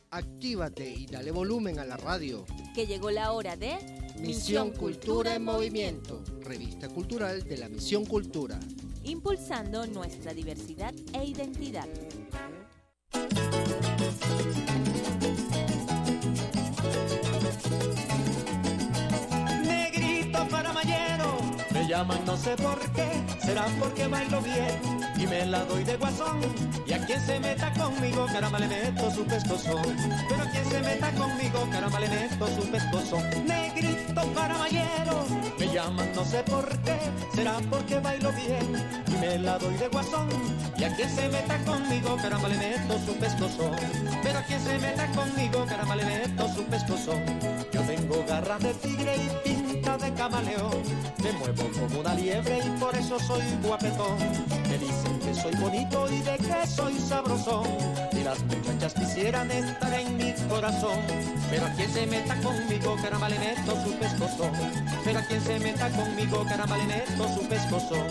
Actívate y dale volumen a la radio. Que llegó la hora de Misión Cultura en Movimiento, revista cultural de la Misión Cultura. Impulsando nuestra diversidad e identidad. Negrito paramayero, me llaman no sé por qué, será porque bailo bien y me la doy de guasón. Y a quien se meta conmigo, caramba le meto su pescozón. Pero a quien se meta conmigo, caramba le meto su pescozón. Negrito paramayero, me llaman no sé por qué, será porque bailo bien y me la doy de guasón. Y a quien se meta conmigo, caramba le meto su pescozón. Pero a quien se meta conmigo, caramba le meto su pescozón. Yo tengo garras de tigre y pinta de camaleón, me muevo como una liebre y por eso soy guapetón. Me dicen que soy bonito y de que soy sabrosón, y las muchachas quisieran estar en mi corazón. Pero a quien se meta conmigo, caramba le meto su pescozón. Pero a quien se meta conmigo, caramba le meto su pescozón.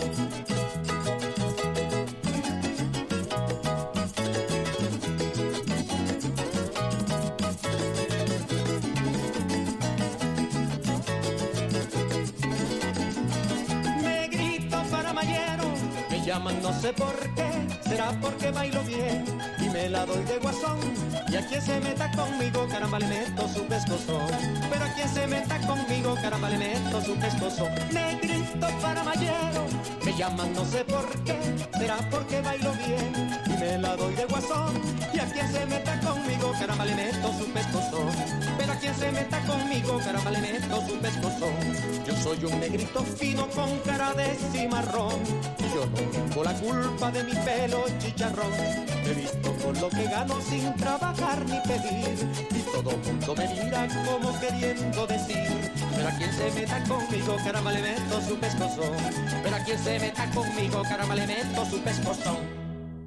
Llaman no sé por qué, será porque bailo bien y me la doy de guasón. Y a quien se meta conmigo, caramba le meto su pescozón. Pero a quien se meta conmigo, caramba le meto su pescozón. Negrito paramayero, me llaman no sé por qué, será porque bailo bien y me la doy de guasón. Y a quien se meta conmigo, caramba le meto su pescozón. Pero a quien se meta conmigo, caramba le meto su pescozón. Yo soy un negrito fino con cara de cimarrón y yo no tengo la culpa de mi pelo chicharrón. Me visto con lo que gano sin trabajar ni pedir, y todo mundo me mira como queriendo decir: pero a quien se meta conmigo, caramba le meto su pescozón. Pero a quien se meta conmigo, caramba le meto su pescozón.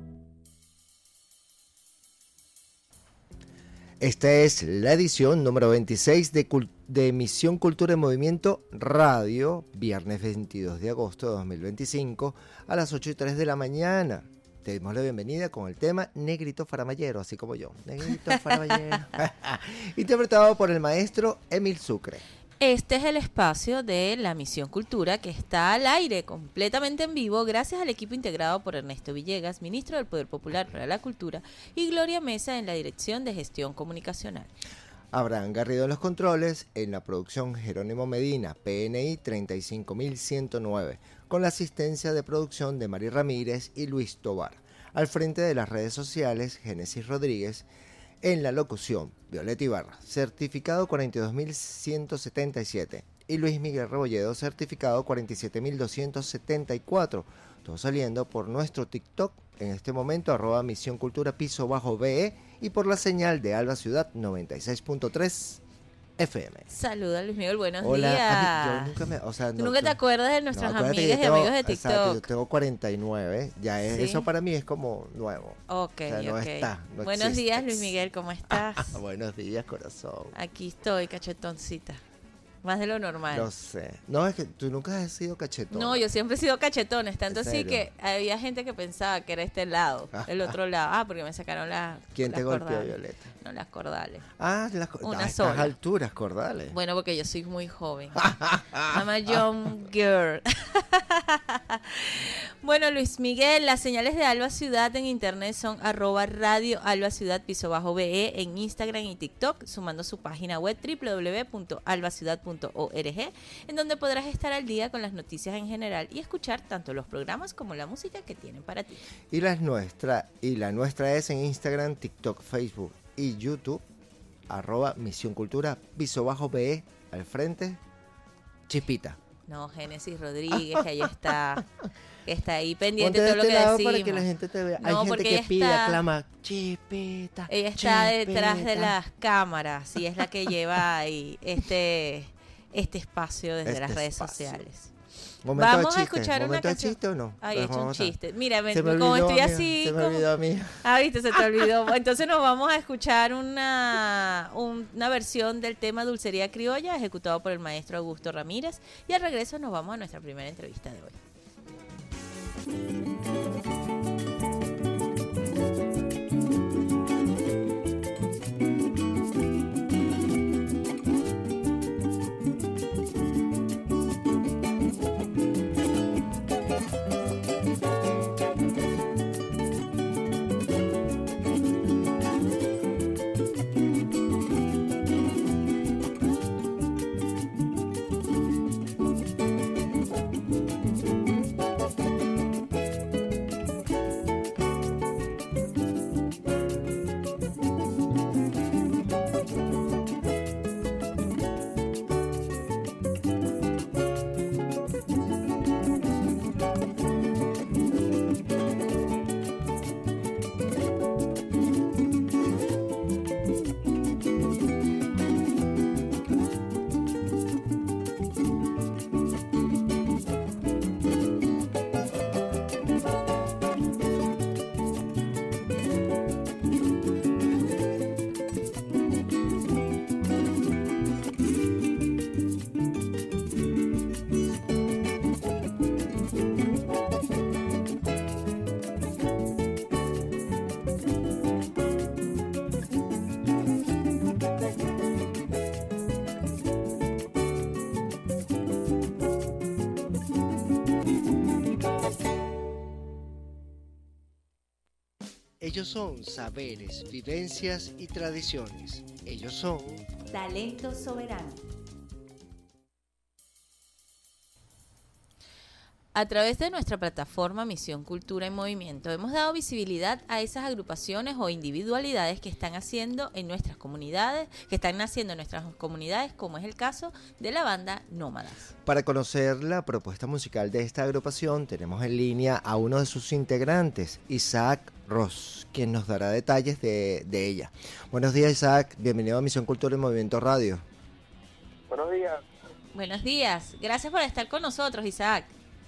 Esta es la edición número 26 de Misión Cultura en Movimiento Radio, viernes 22 de agosto de 2025 a las 8:03 de la mañana. Te damos la bienvenida con el tema Negrito Faramayero, así como yo. Negrito Faramayero. Interpretado por el maestro Emil Sucre. Este es el espacio de la Misión Cultura que está al aire, completamente en vivo, gracias al equipo integrado por Ernesto Villegas, ministro del Poder Popular para la Cultura, y Gloria Mesa en la Dirección de Gestión Comunicacional. Abraham Garrido en los controles, en la producción Jerónimo Medina, PNI 35109, con la asistencia de producción de Mari Ramírez y Luis Tobar. Al frente de las redes sociales, Génesis Rodríguez. En la locución, Violeta Ibarra, certificado 42.177. Y Luis Miguel Rebolledo, certificado 47.274. Todo saliendo por nuestro TikTok, en este momento, @Misión Cultura _BE, y por la señal de Alba Ciudad 96.3 FM. Saluda Luis Miguel, buenos Hola, días. Yo nunca me, o sea, ¿Tú nunca te acuerdas de nuestras amigas y amigos de TikTok? Exacto, yo tengo 49, ya es, ¿Sí? Eso para mí es como nuevo. Ok, o sea, no ok. está, no Buenos existe. días, Luis Miguel, ¿cómo estás? Buenos días, corazón. Aquí estoy, cachetoncita. Más de lo normal. No sé. No, es que tú nunca has sido cachetón. No, yo siempre he sido cachetones, tanto ¿En así serio? que había gente que pensaba que era este lado, el otro lado. Ah, porque me sacaron ¿Quién las te golpeó, cordales. Violeta? No, las cordales. Ah, Una a estas sola. alturas, cordales. Bueno, porque yo soy muy joven. I'm a young girl. Bueno, Luis Miguel, las señales de Alba Ciudad en internet son @Radio Alba Ciudad _BE en Instagram y TikTok, sumando su página web www.albaciudad.org, en donde podrás estar al día con las noticias en general y escuchar tanto los programas como la música que tienen para ti. Y la nuestra es en Instagram, TikTok, Facebook y YouTube, @Misión Cultura _BE, al frente, Chispita. No, Génesis Rodríguez, que ahí está, que está ahí pendiente Ponte de todo lo este que lado decimos. para que la gente te vea. No, Hay gente porque que ella pide, está- aclama, Chispita. Ella está detrás de Chispita. las cámaras y es la que lleva ahí este espacio desde Este las redes espacio. sociales. Momento de Vamos a chiste. escuchar una ¿Momento de canción. chiste o no? Ay, Lo he hecho un dejamos pasar. chiste. Mira, Se me como olvidó, estoy amiga, así. Se me como- olvidó a mí. Ah, viste, se te olvidó. Entonces nos vamos a escuchar una versión del tema Dulcería Criolla, ejecutado por el maestro Augusto Ramírez. Y al regreso nos vamos a nuestra primera entrevista de hoy. Ellos son saberes, vivencias y tradiciones. Ellos son Talento Soberano. A través de nuestra plataforma Misión Cultura en Movimiento hemos dado visibilidad a esas agrupaciones o individualidades que están haciendo en nuestras comunidades, que están naciendo en nuestras comunidades, como es el caso de la banda Nómadas. Para conocer la propuesta musical de esta agrupación, tenemos en línea a uno de sus integrantes, Isaac Ross, quien nos dará detalles de ella. Buenos días, Isaac. Bienvenido a Misión Cultura en Movimiento Radio. Buenos días. Buenos días. Gracias por estar con nosotros, Isaac.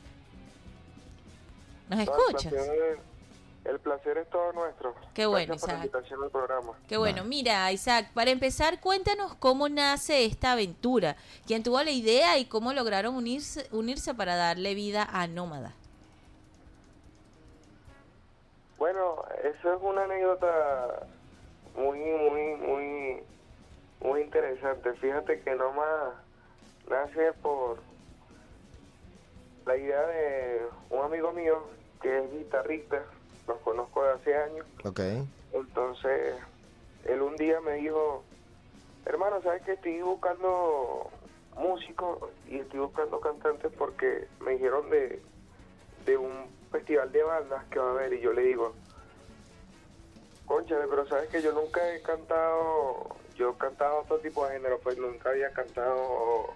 ¿Nos escuchas? El placer es todo nuestro. Qué bueno, Gracias por la Isaac. invitación al programa. Qué bueno. Mira, Isaac, para empezar, cuéntanos cómo nace esta aventura, quién tuvo la idea y cómo lograron unirse para darle vida a Nómada. Bueno, eso es una anécdota muy interesante. Fíjate que Nómada nace por la idea de un amigo mío que es guitarrista, los conozco de hace años. Ok. Entonces, él un día me dijo, hermano, ¿sabes que estoy buscando músicos y estoy buscando cantantes porque me dijeron de un festival de bandas que va a haber? Y yo le digo, cónchale, pero ¿sabes que yo nunca he cantado? Yo he cantado otro tipo de género, pues nunca había cantado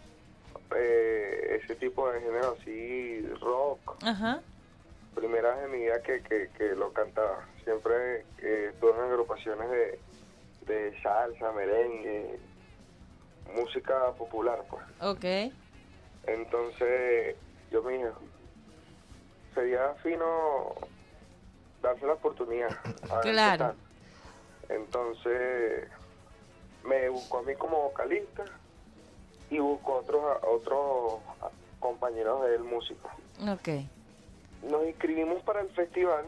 ese tipo de género así, rock. Ajá. Primera vez en mi vida que lo cantaba. Siempre estuve en agrupaciones de salsa, merengue, música popular, pues. Ok. Entonces yo me dije, sería fino darse la oportunidad. A ver qué Claro. tal. Entonces me buscó a mí como vocalista y buscó otros compañeros de él, músicos. Ok. Nos inscribimos para el festival,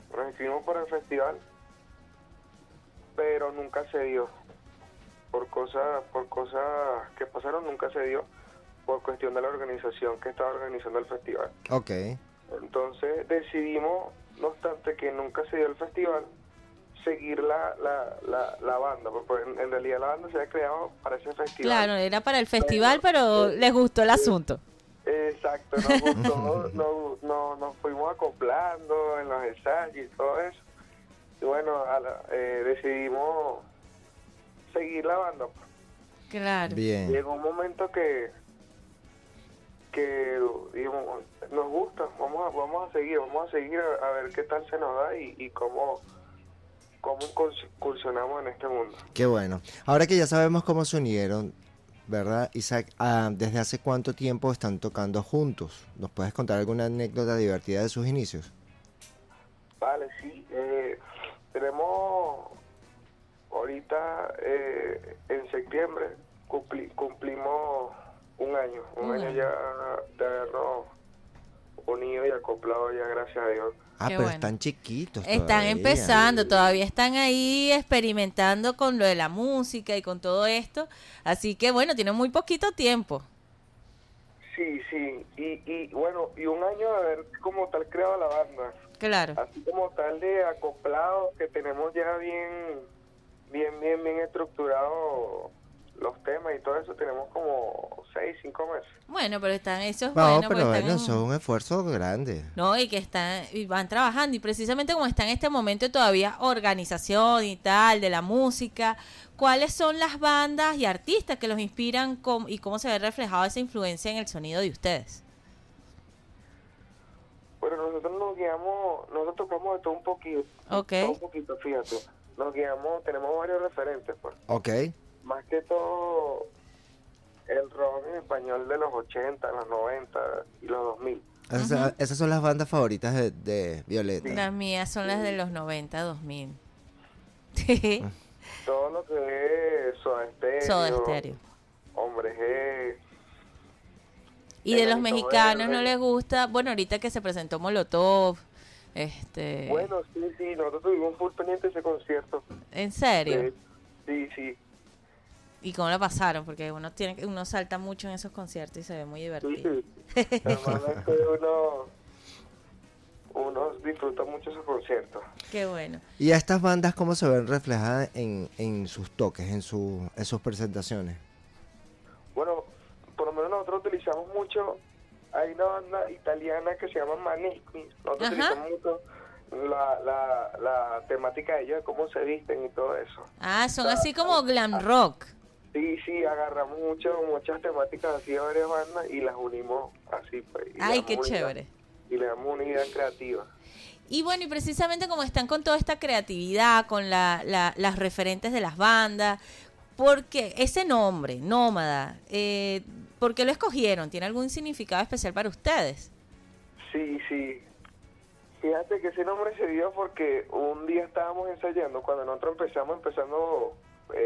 pero nunca se dio. Por cosas que pasaron, nunca se dio, por cuestión de la organización que estaba organizando el festival. Ok. Entonces decidimos, no obstante que nunca se dio el festival, seguir la banda, porque en realidad la banda se había creado para ese festival. Claro, era para el festival, pero les gustó el asunto. Exacto, nos gustó, nos fuimos acoplando en los ensayos y todo eso. Y bueno, decidimos seguir la banda. Claro. Bien. Llegó un momento que dijimos, nos gusta, vamos a seguir a ver qué tal se nos da y cómo incursionamos en este mundo. Qué bueno. Ahora que ya sabemos cómo se unieron, ¿verdad, Isaac? ¿Desde hace cuánto tiempo están tocando juntos? ¿Nos puedes contar alguna anécdota divertida de sus inicios? Vale, sí. Tenemos ahorita en septiembre cumplimos un año ya de habernos unido y acoplado ya, gracias a Dios. Qué Pero bueno. están chiquitos Están todavía. empezando, todavía están ahí experimentando con lo de la música y con todo esto. Así que bueno, tienen muy poquito tiempo. Sí. Y bueno, y un año de haber como tal creado la banda. Claro. Así como tal de acoplado, que tenemos ya bien estructurado los temas y todo eso, tenemos como 5 meses. Bueno, pero eso es No, bueno. pero porque bueno, están eso es un esfuerzo grande. No, y van trabajando, y precisamente como está en este momento todavía organización y tal de la música, ¿cuáles son las bandas y artistas que los inspiran y cómo se ve reflejado esa influencia en el sonido de ustedes? Bueno, nosotros tocamos de todo un poquito. Ok. Todo un poquito, fíjate. Tenemos varios referentes, pues. Ok. Más que todo el rock en español de los 80, los 90 y los 2000. Esas son las bandas favoritas de Violeta. Las mías son las de los 90, 2000. Todo lo que es Soda Stereo. Hombre G. Y de los Enanito mexicanos Verde. no les gusta, bueno, ahorita que se presentó Molotov, Bueno, sí, nosotros tuvimos full pendiente ese concierto. ¿En serio? Sí. ¿Y cómo lo pasaron? Porque uno salta mucho en esos conciertos y se ve muy divertido. Sí. Normalmente uno disfruta mucho esos conciertos. Qué bueno. ¿Y a estas bandas cómo se ven reflejadas en sus toques, en sus presentaciones? Bueno, por lo menos nosotros utilizamos mucho, hay una banda italiana que se llama Maneskin, nosotros Ajá. utilizamos mucho la temática de ellos, de cómo se visten y todo eso. Ah, son así como glam rock. Sí, agarramos muchas temáticas así de varias bandas y las unimos así, pues. Y le Ay, damos qué una idea- chévere. Y le damos una idea creativa. Y bueno, y precisamente como están con toda esta creatividad, con las referentes de las bandas, porque ese nombre, Nómada, ¿por qué lo escogieron? ¿Tiene algún significado especial para ustedes? Sí. Fíjate que ese nombre se dio porque un día estábamos ensayando, cuando nosotros empezando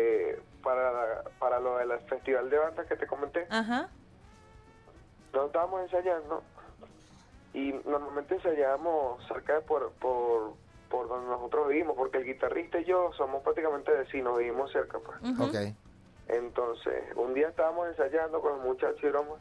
para lo del festival de bandas que te comenté. Ajá. Nosotros estábamos ensayando y normalmente ensayábamos cerca de por donde nosotros vivimos, porque el guitarrista y yo somos prácticamente vecinos, vivimos cerca, pues. Ujú. Ok. Entonces, un día estábamos ensayando con los muchachos y broma,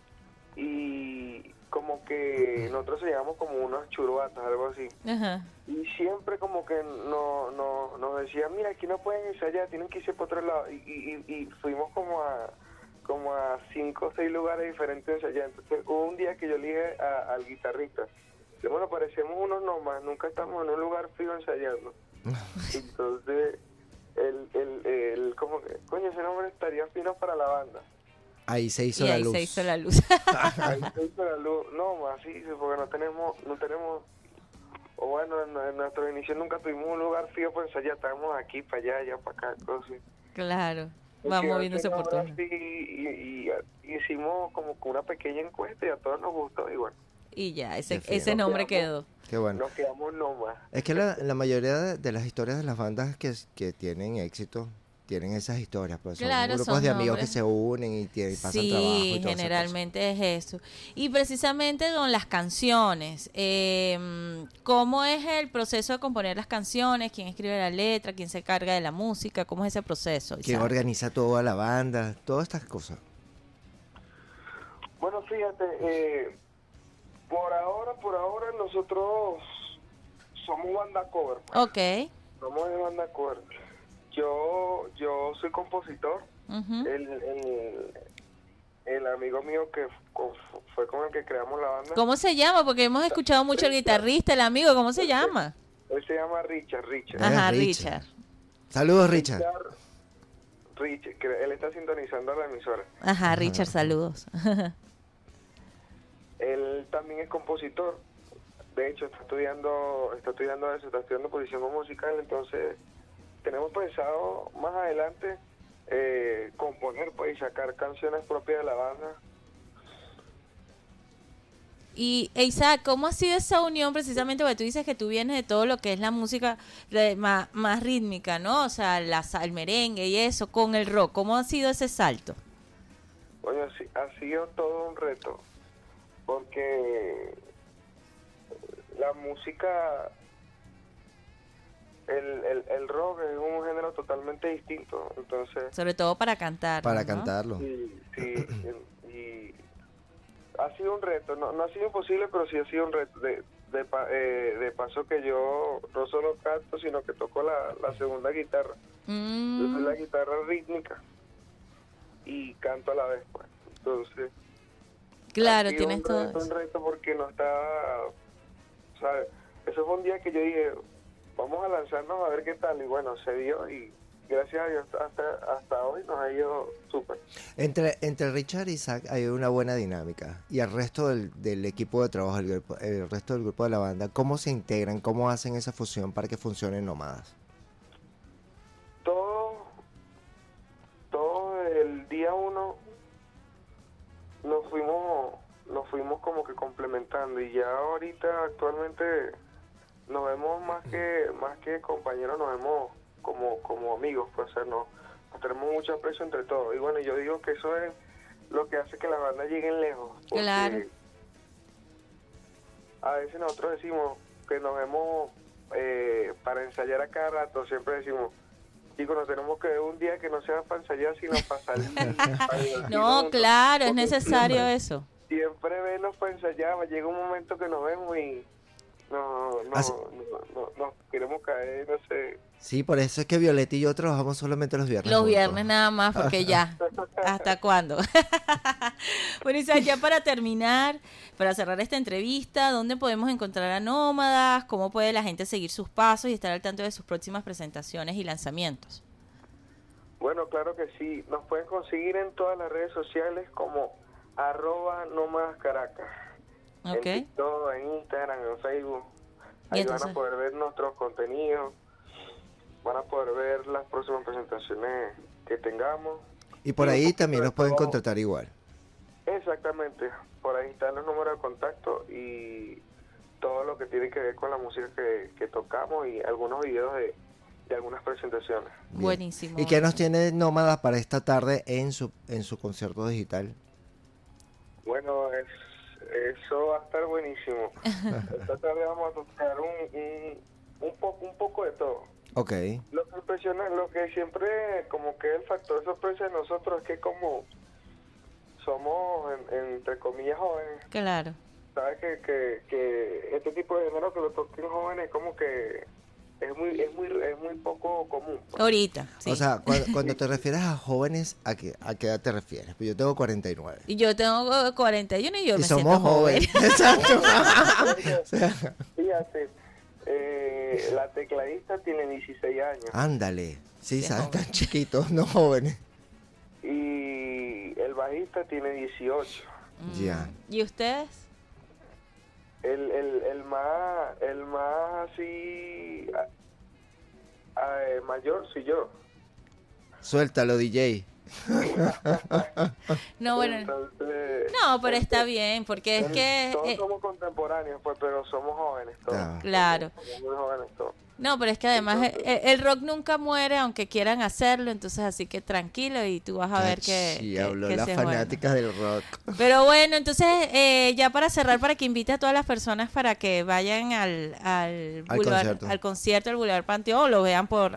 y como que nosotros ensayábamos como unas churbatas, algo así. Ajá. Y siempre como que nos decían, mira, aquí no pueden ensayar, tienen que irse por otro lado. Y fuimos como a 5 o 6 lugares diferentes a ensayar. Entonces hubo un día que yo le dije al guitarrista, bueno, parecemos unos nomás, nunca estamos en un lugar fijo ensayando. Entonces, él como que, coño, ese nombre estaría fino para la banda. Ahí se hizo Y la ahí luz. se hizo la luz. Ahí se hizo la luz. No, más sí, porque no tenemos, o bueno, en nuestro inicio nunca tuvimos un lugar fijo para ensayar, estábamos aquí, para allá, para acá, cosas así. Claro. Va Porque moviéndose por ahora todo. sí, y hicimos como que una pequeña encuesta y a todos nos gustó y bueno, Y ya, Qué fino. ese nombre quedó. Qué bueno. nos quedamos nomás. Es que la mayoría de las historias de las bandas que tienen éxito tienen esas historias, pues son Claro, grupos son de amigos nombres. que se unen y pasan trabajo y Sí, todas esas generalmente es eso. Y precisamente con las canciones, ¿cómo es el proceso de componer las canciones? ¿Quién escribe la letra? ¿Quién se carga de la música? ¿Cómo es ese proceso? cosas. ¿Quién Isaac? organiza toda la banda? Todas estas cosas. Bueno, fíjate, por ahora nosotros somos banda cover. Ok. Somos de banda cover. Yo soy compositor. Ujú. El amigo mío que fue con el que creamos la banda, ¿Cómo se llama? Porque hemos escuchado mucho el guitarrista, el amigo, ¿cómo se llama? él se llama Richard. Ajá, Richard. Richard. Saludos, Richard. Richard, que él está sintonizando la emisora. Ajá, Richard, saludos. Él también es compositor. De hecho, está estudiando eso, está estudiando posición musical. Entonces, tenemos pensado más adelante componer pues, y sacar canciones propias de la banda. Y Isaac, ¿cómo ha sido esa unión precisamente? Porque tú dices que tú vienes de todo lo que es la música más rítmica, ¿no? O sea, el merengue y eso, con el rock. ¿Cómo ha sido ese salto? Bueno, sí, ha sido todo un reto, porque la música, el rock es un género totalmente distinto, entonces Sobre todo para cantar. Para ¿no? cantarlo. sí, y ha sido un reto, no ha sido imposible, pero sí ha sido un reto, de paso que yo no solo canto, sino que toco la segunda guitarra. Yo soy la guitarra rítmica y canto a la vez, pues. Entonces, Claro, ha sido tienes todo un eso. reto porque no estaba, ¿sabes? Eso fue un día que yo dije, vamos a lanzarnos a ver qué tal, y bueno, se dio, y gracias a Dios hasta hoy nos ha ido súper. Entre Richard y Isaac hay una buena dinámica. Y el resto del equipo de trabajo, el resto del grupo de la banda, ¿cómo se integran? ¿Cómo hacen esa fusión para que funcionen Nómadas? Todo el día uno nos fuimos como que complementando, y ya ahorita actualmente nos vemos más que compañeros, nos vemos como amigos, pues nos tenemos mucho aprecio entre todos, y bueno, yo digo que eso es lo que hace que las bandas lleguen lejos, porque Claro. a veces nosotros decimos que nos vemos para ensayar a cada rato, siempre decimos, chicos, nos tenemos que ver un día que no sea para ensayar, sino para salir. para divertirnos No, juntos, claro, es porque necesario eso. siempre vernos para ensayar, llega un momento que nos vemos y Así- no queremos caer, no sé. Sí, por eso es que Violeta y yo trabajamos solamente los viernes. Los juntos. viernes nada más, porque ya. ¿Hasta cuándo? Bueno, Isaac, ya para terminar, para cerrar esta entrevista, ¿dónde podemos encontrar a Nómadas? ¿Cómo puede la gente seguir sus pasos y estar al tanto de sus próximas presentaciones y lanzamientos? Bueno, claro que sí. Nos pueden conseguir en todas las redes sociales como @nómadascaracas. Ok. En TikTok, en Instagram, en Facebook. Y Ahí entonces, van a poder ver nuestros contenidos. Van a poder ver las próximas presentaciones que tengamos. Y por Y ahí un poquito también de nos pueden todo. contratar igual. Exactamente. Por ahí están los números de contacto y todo lo que tiene que ver con la música que tocamos y algunos videos de algunas presentaciones. Bien. buenísimo. ¿Y qué nos tiene Nómadas para esta tarde en su concierto digital? Bueno, eso va a estar buenísimo. Esta tarde vamos a tocar un poco de todo. Ok. Lo que impresiona, lo que siempre como que el factor sorpresa de nosotros es que como somos entre comillas jóvenes, Claro. sabes que este tipo de género que lo toquen jóvenes como que es muy poco común. Ahorita, sí. O sea, cuando te refieres a jóvenes, ¿a qué edad te refieres? Pues yo tengo 49. Y yo tengo 41 y yo Y me somos siento joven. jóvenes. Exacto. O sea, Fíjate, la tecladista tiene 16 años ándale. Sí, Sí, saben, joven. tan chiquitos, no jóvenes. y el bajista tiene 18. Ya. ¿Y ustedes? El más así mayor soy yo. Suéltalo, DJ. No, bueno. Entonces, No, pero está bien, porque es que... todos somos contemporáneos, pues, pero somos jóvenes todos. Ah. Claro. Somos muy jóvenes todos. No, pero es que además el rock nunca muere, aunque quieran hacerlo, entonces así que tranquilo y tú vas a ver que... Sí, que- habló que las sí es bueno. fanáticas del rock. Pero bueno, entonces ya para cerrar, para que invite a todas las personas para que vayan al concierto del Boulevard Panteón, o lo vean por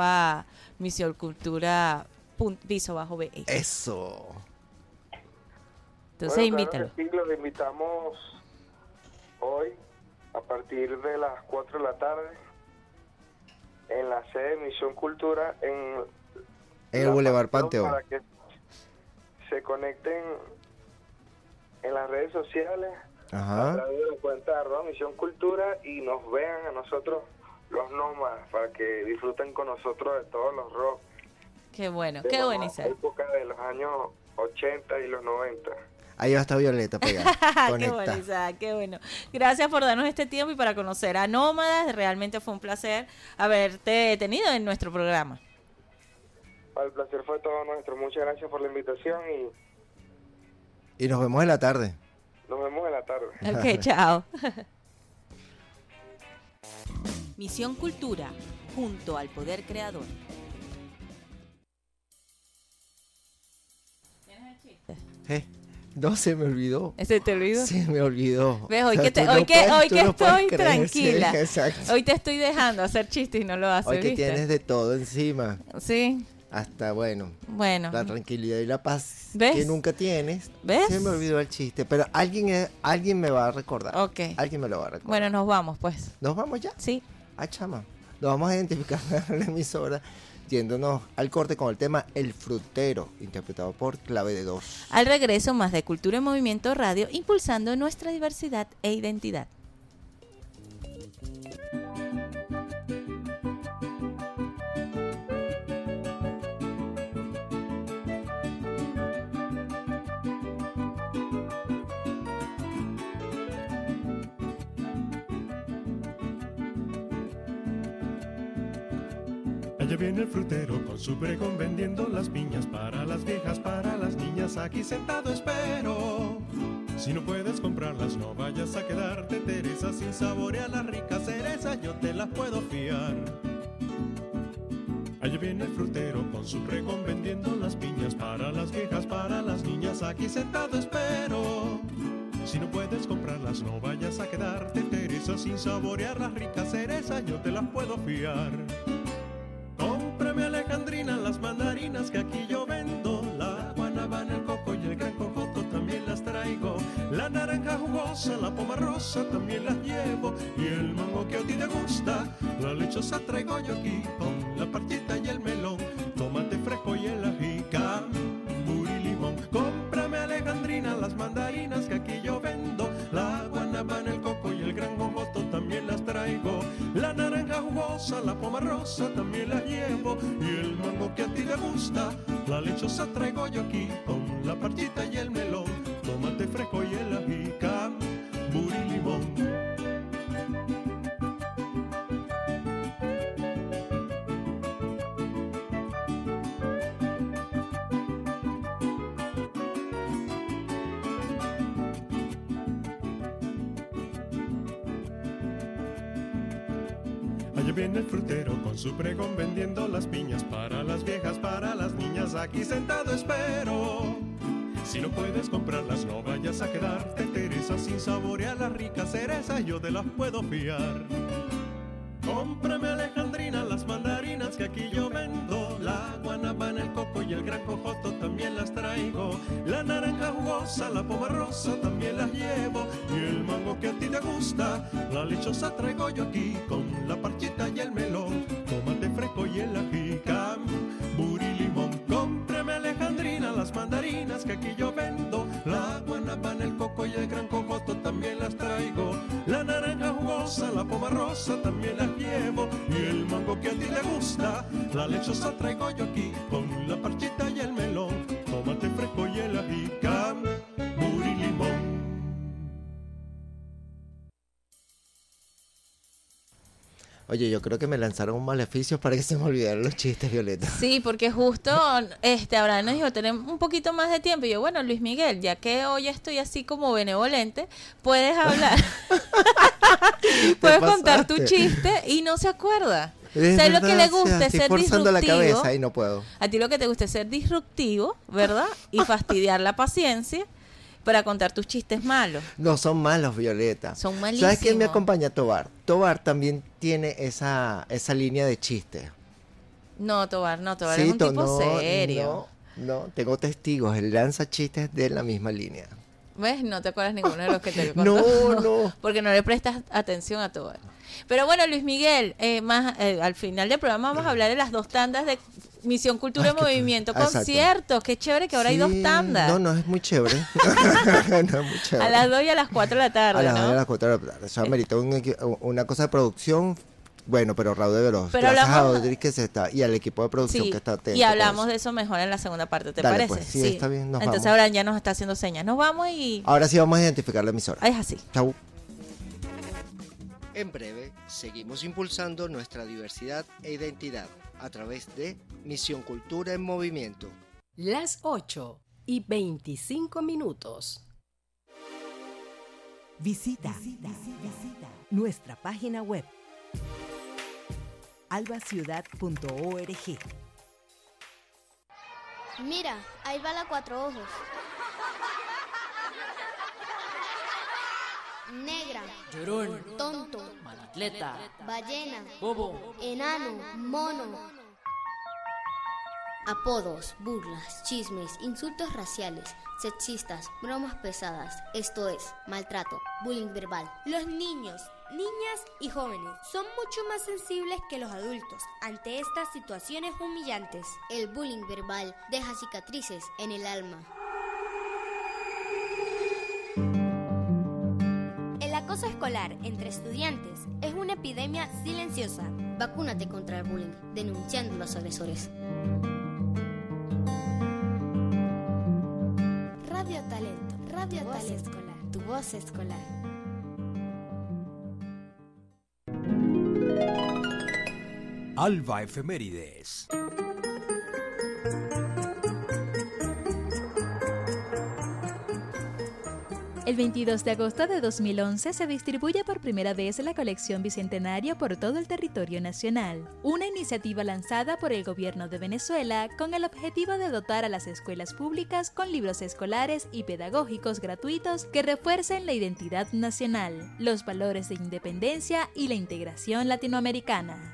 @misioncultura_be. Eso. Entonces Bueno, invítalo. claro que sí, los invitamos hoy a partir de las 4 de la tarde en la sede de Misión Cultura en En el la Boulevard Panteón. para que se conecten en las redes sociales a Ajá. través de la cuenta de @Misión Cultura y nos vean a nosotros los nómadas para que disfruten con nosotros de todos los rock Qué bueno, de qué la bueno, Isaac. época de los años 80 y los 90. Ahí va a estar Violeta pegada. Qué bueno, Conecta. Isaac, qué bueno. Gracias por darnos este tiempo y para conocer a Nómadas. Realmente fue un placer haberte tenido en nuestro programa. El placer fue todo nuestro. Muchas gracias por la invitación y Y nos vemos en la tarde. nos vemos en la tarde. Ok, chao. Misión Cultura, junto al Poder Creador. No, se me olvidó. ¿Ese te olvidó? Se me olvidó. ¿Ves? Hoy O sea, que, tú no hoy que, puedes- hoy tú que no puedes estoy creer, tranquila. sí, exacto. Hoy te estoy dejando hacer chistes y no lo haces, Hoy que ¿viste? tienes de todo encima. Sí, Hasta, bueno, bueno. la tranquilidad y la paz ¿Ves? que nunca tienes. ¿Ves? Se me olvidó el chiste, pero alguien me va a recordar. Ok. Alguien me lo va a recordar. Bueno, nos vamos, pues. ¿Nos vamos ya? Sí. Ah, chama. Nos vamos a identificar la emisora yéndonos al corte con el tema El Frutero, interpretado por Clave de Dos. Al regreso, más de Cultura en Movimiento Radio, impulsando nuestra diversidad e identidad. Allá viene el frutero con su pregón vendiendo las piñas para las viejas, para las niñas, aquí sentado espero. Si no puedes comprarlas, no vayas a quedarte, Teresa, sin saborear las ricas cerezas, yo te las puedo fiar. Allá viene el frutero con su pregón vendiendo las piñas para las viejas, para las niñas, aquí sentado espero. Si no puedes comprarlas, no vayas a quedarte, Teresa, sin saborear las ricas cerezas, yo te las puedo fiar. Cómprame alejandrina, las mandarinas que aquí yo vendo, la guanábana, el coco y el gran cojoto también las traigo, la naranja jugosa jugosa, la poma rosa también las llevo. Y el mango que a ti te gusta, la lechosa traigo yo aquí, con la partita y el melón, tomate fresco y el ají, cambur y limón. Cómprame, Alejandrina, las mandarinas que aquí yo vendo, la guanábana, el coco y el gran jojoto también las traigo. La naranja jugosa, la poma rosa también las llevo. Y el mango que a ti te gusta, la lechosa traigo yo aquí, con la partita y el melón, tomate fresco y el ají, cambur y limón. Allá viene el frutero con su pregón vendiendo las piñas para las viejas, para las niñas. Aquí sentado espero. Si no puedes comprarlas, no vayas a quedarte, Teresa, sin saborear las ricas cerezas. Yo te las puedo fiar. Cómprame, Alejandrina, las mandarinas que aquí yo vendo, la guanábana, el coco y el gran jojoto también las traigo. La naranja jugosa, la poma rosa también las llevo. Y el mango que a ti te gusta, la lechosa traigo yo aquí, con la parchita y el melón, tomate fresco y el ají, cambur y limón. Cómprame, Alejandrina, las mandarinas que aquí yo vendo, la guanábana, el coco y el gran jojoto también las traigo. La naranja jugosa, la poma rosa también las llevo. Y el mango que a ti te gusta, la lechosa traigo yo aquí, con la parchita y el melón, tomate fresco y el ají, cambur y limón. Oye, yo creo que me lanzaron un maleficio para que se me olvidaran los chistes, Violeta. Sí, porque justo Abraham nos dijo, tenemos un poquito más de tiempo. Y yo, bueno, Luis Miguel, ya que hoy estoy así como benevolente, puedes hablar. Puedes contar tu chiste y no se acuerda. ¿Sabes lo que le gusta? Es ser forzando la disruptivo. cabeza y no puedo. A ti lo que te gusta es ser disruptivo, ¿verdad? Y fastidiar la paciencia para contar tus chistes malos. No son malos, Violeta. Son malísimos. ¿Sabes quién me acompaña? Tobar. Tobar también tiene esa línea de chistes. No, Tobar Sí, es un tipo serio. No, tengo testigos. Él lanza chistes de la misma línea. ¿Ves? No te acuerdas ninguno de los que te he contado. No. Porque no le prestas atención a Tobar. Pero bueno, Luis Miguel, al final del programa vamos a hablar de las 2 tandas de Misión Cultura y Movimiento, conciertos. Qué chévere que ahora hay 2 tandas. No es muy chévere. No es muy chévere. A las 2 y a las 4 de la tarde, A las 2 ¿no? y a las 4 de la tarde. Eso amerita una cosa de producción. Bueno, pero Raúl de Veloz. Pero gracias hablamos- a Audrey que se está, y al equipo de producción Sí, que está atento. y hablamos de eso mejor en la segunda parte, ¿te Dale, parece? pues, sí, está bien, nos Entonces vamos. ahora ya nos está haciendo señas. Nos vamos y... Ahora sí vamos a identificar la emisora. Es así. Chau. En breve, seguimos impulsando nuestra diversidad e identidad a través de Misión Cultura en Movimiento. Las 8:25. Visita nuestra página web albaciudad.org. Mira, ahí va la 4 ojos. Negra, Llorón, tonto, malatleta, ballena, bobo, enano, mono. Apodos, burlas, chismes, insultos raciales, sexistas, bromas pesadas. Esto es maltrato, bullying verbal. Los niños, niñas y jóvenes son mucho más sensibles que los adultos ante estas situaciones humillantes. El bullying verbal deja cicatrices en el alma. El acoso escolar entre estudiantes es una epidemia silenciosa. Vacúnate contra el bullying, denunciando a los agresores. Radio Talento, Radio Talento Escolar, tu voz escolar. Alba Efemérides. El 22 de agosto de 2011 se distribuye por primera vez la colección Bicentenario por todo el territorio nacional, una iniciativa lanzada por el gobierno de Venezuela con el objetivo de dotar a las escuelas públicas con libros escolares y pedagógicos gratuitos que refuercen la identidad nacional, los valores de independencia y la integración latinoamericana.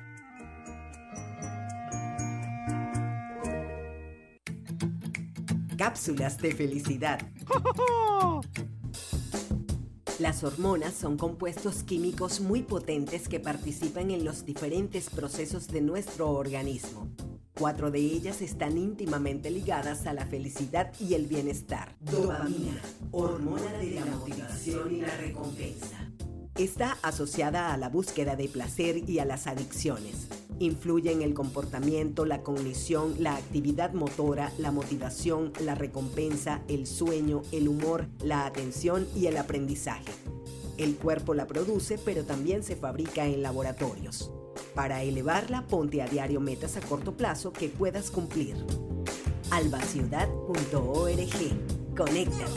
Cápsulas de felicidad. Las hormonas son compuestos químicos muy potentes que participan en los diferentes procesos de nuestro organismo. 4 de ellas están íntimamente ligadas a la felicidad y el bienestar. Dopamina, hormona de la motivación y la recompensa. Está asociada a la búsqueda de placer y a las adicciones. Influye en el comportamiento, la cognición, la actividad motora, la motivación, la recompensa, el sueño, el humor, la atención y el aprendizaje. El cuerpo la produce, pero también se fabrica en laboratorios. Para elevarla, ponte a diario metas a corto plazo que puedas cumplir. albaciudad.org. Conéctate.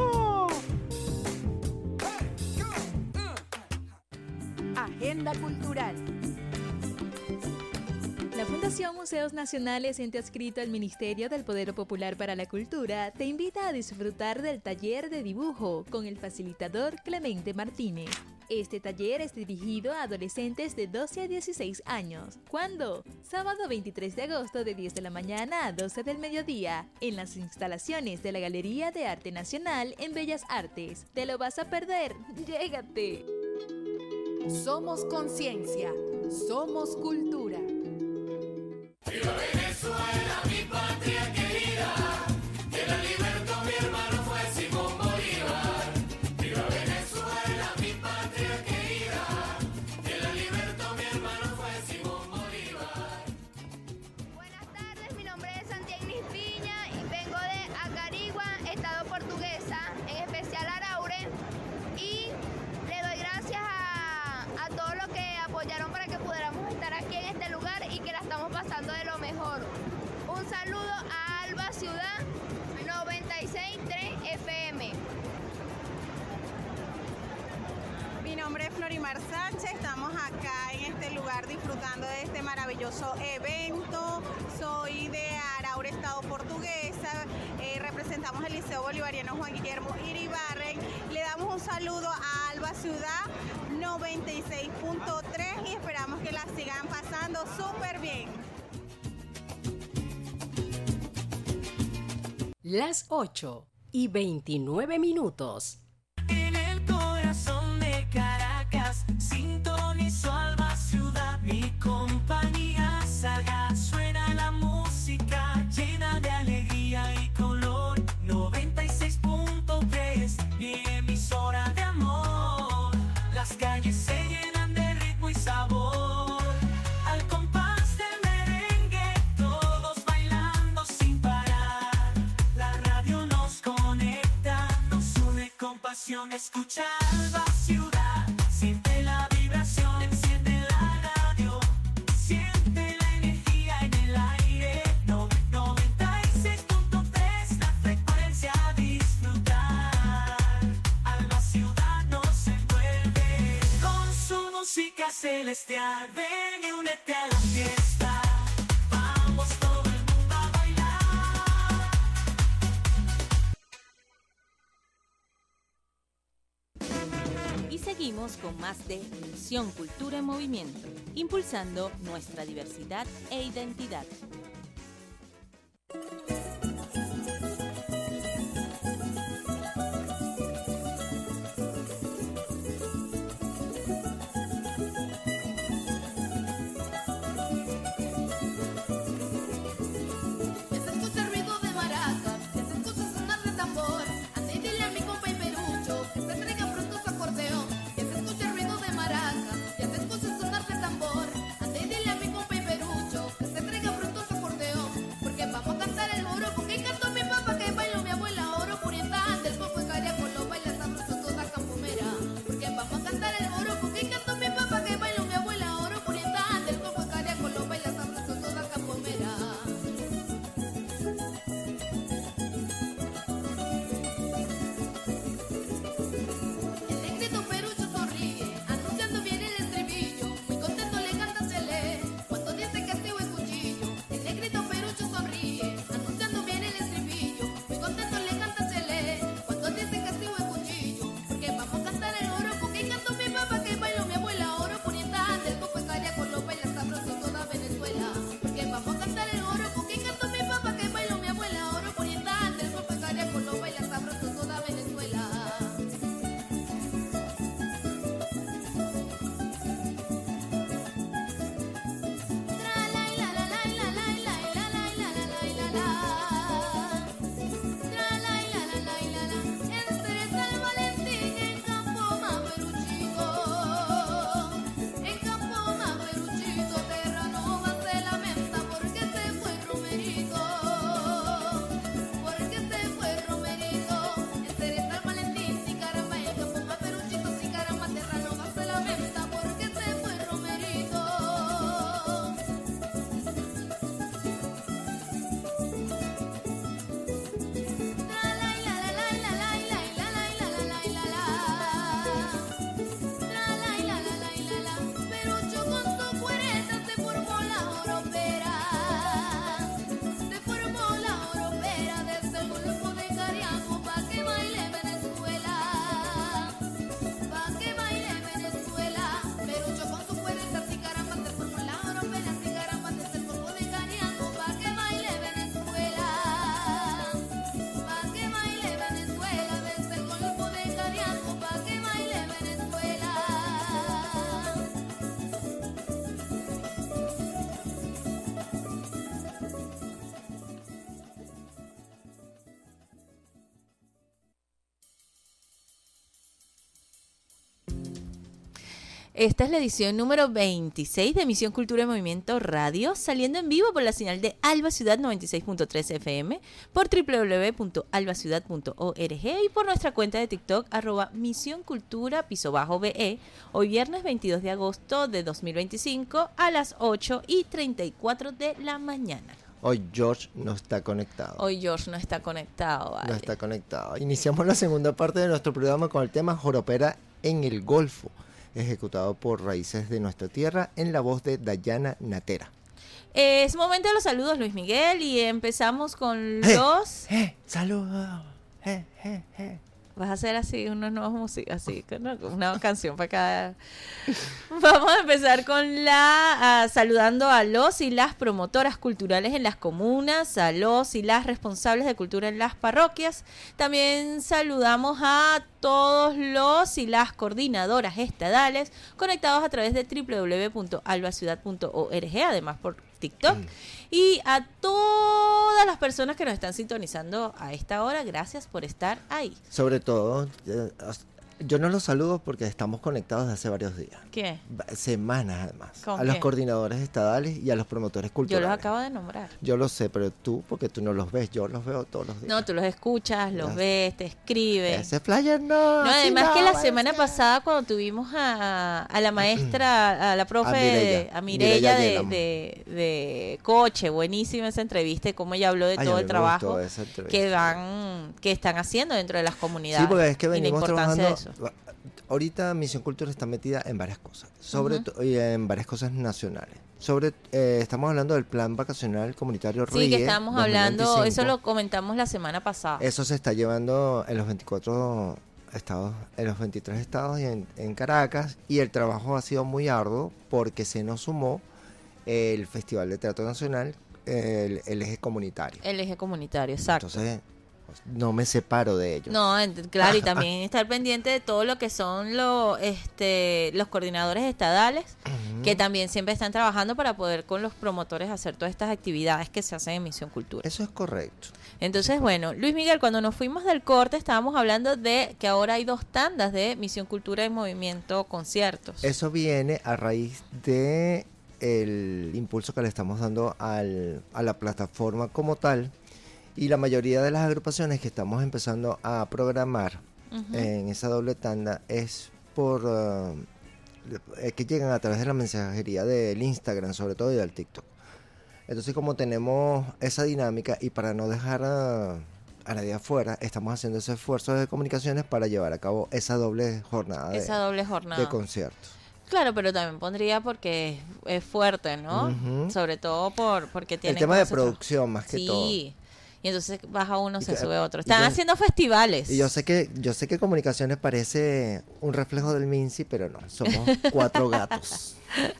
Agenda cultural. La Fundación Museos Nacionales, ente adscrito al Ministerio del Poder Popular para la Cultura, te invita a disfrutar del taller de dibujo con el facilitador Clemente Martínez. Este taller es dirigido a adolescentes de 12 a 16 años. ¿Cuándo? Sábado 23 de agosto de 10 de la mañana a 12 del mediodía, en las instalaciones de la Galería de Arte Nacional en Bellas Artes. ¿Te lo vas a perder? ¡Llégate! Somos conciencia, somos cultura. ¡Viva Venezuela, mi patria querida! Que la libertó mi hermano fue Simón Bolívar. ¡Viva Venezuela, mi patria querida! Que la libertó mi hermano fue Simón Bolívar. Buenas tardes, mi nombre es Santiago Piña y vengo de Acarigua, estado Portuguesa, en especial Araure, y le doy gracias a todos los que apoyaron para que pudiéramos estar aquí en este lugar y que la estamos pasando de lo mejor. Un saludo a Alba Ciudad 96.3 FM. Mi nombre es Florimar Sánchez, estamos acá en este lugar disfrutando de este maravilloso evento. Soy de Araure, estado Portuguesa, representamos el Liceo Bolivariano Juan Guillermo Iribarren. Le damos un saludo a Alba Ciudad 96.3 y esperamos que la sigan pasando súper bien. Las 8:29. En el corazón de Caracas, sintonizó Alba Ciudad. Mi compañía salga, suena la música llena de alegría y color. 96.3, mi emisora de amor. Las calles se llenan de ritmo y sabor. Al compás del merengue, todos bailando sin parar. La radio nos conecta, nos une con pasión. Escucha Alba Ciudad, siente la vibración, enciende la radio. Siente la energía en el aire. 96.3, la frecuencia a disfrutar. Alba Ciudad nos envuelve con su música celestial. Ven y únete a la fiesta. Vamos todo el mundo a bailar. Y seguimos con más de Misión Cultura en Movimiento, impulsando nuestra diversidad e identidad. Ya se escucha el ruido de maracas, ya se escucha sonar de tambor. Ande y dile a mi compa y Perucho que se traiga pronto su acordeón. Ya se escucha el ruido de maracas, ya se escucha sonar de tambor. Ande y dile a mi compa y Perucho que se traiga pronto su Esta es la edición número 26 de Misión Cultura y Movimiento Radio, saliendo en vivo por la señal de Alba Ciudad 96.3 FM, por www.albaciudad.org y por nuestra cuenta de TikTok, @misioncultura_BE, hoy viernes 22 de agosto de 2025 a las 8:34 de la mañana. Hoy George no está conectado. Hoy George no está conectado, vale. No está conectado. Iniciamos la segunda parte de nuestro programa con el tema Joropera en el Golfo, ejecutado por Raíces de Nuestra Tierra en la voz de Dayana Natera. Es momento de los saludos, Luis Miguel, y empezamos con los... ¡Saludos! Vas a hacer así unos nuevos músicos, así, una canción para cada... Vamos a empezar con saludando a los y las promotoras culturales en las comunas, a los y las responsables de cultura en las parroquias. También saludamos a todos los y las coordinadoras estadales conectados a través de www.albaciudad.org, además por TikTok. Y a todas las personas que nos están sintonizando a esta hora, gracias por estar ahí. Sobre todo, yo no los saludo porque estamos conectados desde hace varios días. ¿Qué? Semanas además. ¿Con a los qué? coordinadores estadales y a los promotores culturales. Yo los acabo de nombrar. Yo lo sé, pero tú, porque tú no los ves, yo los veo todos los días. No, tú los escuchas, los ves, te escribes. Ese flyer no. No, además que la semana pasada cuando tuvimos a la maestra, a la profe, a Mireya de Coche, buenísima esa entrevista y cómo ella habló de todo el trabajo que están haciendo dentro de las comunidades. Sí, porque es que venimos trabajando. De eso. Ahorita Misión Cultura está metida en varias cosas, y en varias cosas nacionales. Estamos hablando del plan vacacional comunitario RIE. Sí, que estábamos 2025. hablando, eso lo comentamos la semana pasada. Eso se está llevando en los 24 estados, en los 23 estados y en Caracas, y el trabajo ha sido muy arduo porque se nos sumó el Festival de Teatro Nacional, el eje comunicitario. El eje comunitario, exacto. Entonces, no me separo de ellos. No, claro, y también estar pendiente de todo lo que son los coordinadores estadales, que también siempre están trabajando para poder con los promotores hacer todas estas actividades que se hacen en Misión Cultura. Eso es correcto. Entonces, bueno, Luis Miguel, cuando nos fuimos del corte estábamos hablando de que ahora hay 2 tandas de Misión Cultura y Movimiento Conciertos. Eso viene a raíz de el impulso que le estamos dando a la plataforma como tal. Y la mayoría de las agrupaciones que estamos empezando a programar en esa doble tanda es por que llegan a través de la mensajería del Instagram, sobre todo, y del TikTok. Entonces, como tenemos esa dinámica y para no dejar a nadie afuera, estamos haciendo ese esfuerzo de comunicaciones para llevar a cabo esa doble jornada de conciertos. Claro, pero también pondría porque es fuerte, ¿no? Sobre todo porque tiene... El tema de producción, más que todo. Sí. Y entonces baja uno, se sube otro. Están haciendo festivales. Y yo sé que comunicaciones parece un reflejo del Minci, pero no, somos 4 gatos.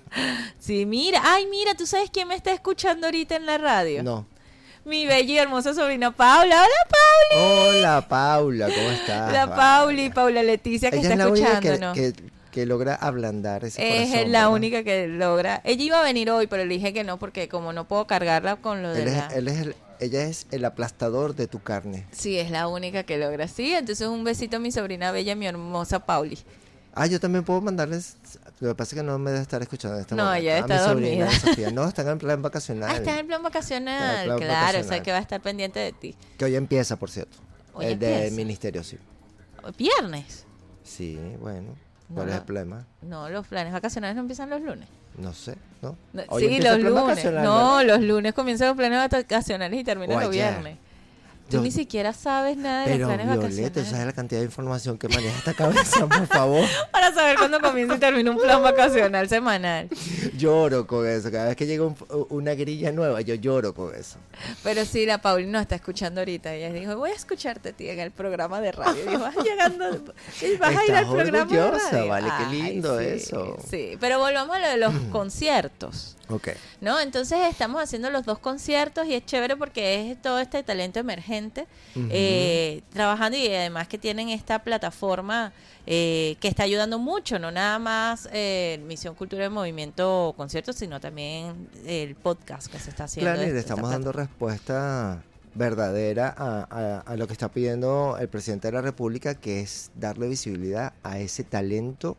Sí, mira, ¿tú sabes quién me está escuchando ahorita en la radio? No. Mi bella y hermosa sobrina Paula. ¡Hola, Pauli! Hola, Paula, ¿cómo estás? La Paula Leticia que ella está escuchándonos. Que logra ablandar ese corazón. Es la única que logra. Ella iba a venir hoy, pero le dije que no, porque como no puedo cargarla con lo de ella es el aplastador de tu carne. Sí, es la única que logra. Sí, entonces un besito a mi sobrina bella, mi hermosa Pauli. Yo también puedo mandarles. Lo que pasa es que no me debe estar escuchando en este momento. No, ella está dormida. Sofía. No, está en el plan vacacional. Está en el plan vacacional. Claro, o sea que va a estar pendiente de ti. Que hoy empieza, por cierto. Del ministerio, sí. ¿Viernes? Sí, bueno. ¿Cuál es el problema? No, los planes vacacionales no empiezan los lunes. No sé, ¿no? Sí, los lunes. No, los lunes comienzan los planes vacacionales y terminan los viernes. Tú ni siquiera sabes nada de los planes vacacionales. Pero ¿sabes la cantidad de información que maneja esta cabeza, por favor? Para saber cuándo comienza y termina un plan vacacional semanal. Lloro con eso. Cada vez que llega una grilla nueva, yo lloro con eso. Pero sí, la Pauli no está escuchando ahorita. Ella dijo, voy a escucharte, tía, en el programa de radio. Y dijo, vas llegando, vas a ir al programa de radio. Vale, qué lindo eso. Sí, pero volvamos a lo de los conciertos. Ok. ¿No? Entonces estamos haciendo los 2 conciertos y es chévere porque es todo este talento emergente trabajando, y además que tienen esta plataforma que está ayudando mucho, no nada más Misión Cultura y Movimiento Conciertos, sino también el podcast que se está haciendo. Claro, y le estamos dando respuesta verdadera a lo que está pidiendo el presidente de la República, que es darle visibilidad a ese talento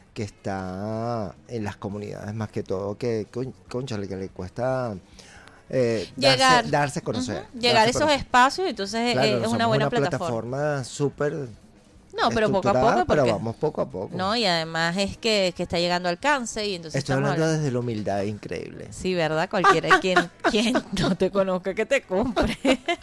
que está en las comunidades más que todo, que cónchale, que le cuesta darse a conocer. Llegar a esos espacios, entonces claro, es una buena plataforma súper pero poco a poco. Pero vamos poco a poco. No, y además es que está llegando al alcance y entonces estoy hablando desde la humildad, increíble. Sí, ¿verdad? Cualquiera quien no te conozca que te compre.